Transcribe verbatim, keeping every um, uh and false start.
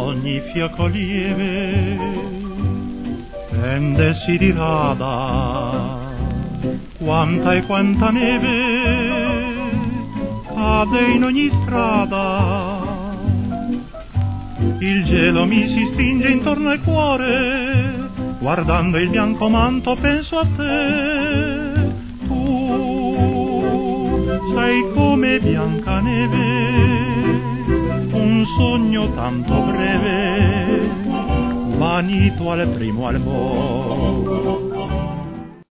ogni fiocco lieve pende si dirada, quanta e quanta neve cade in ogni strada. Il gelo mi si stringe intorno al cuore, guardando il bianco manto penso a te. Tu sei come Biancaneve, un sogno tanto breve, vanito al primo albor.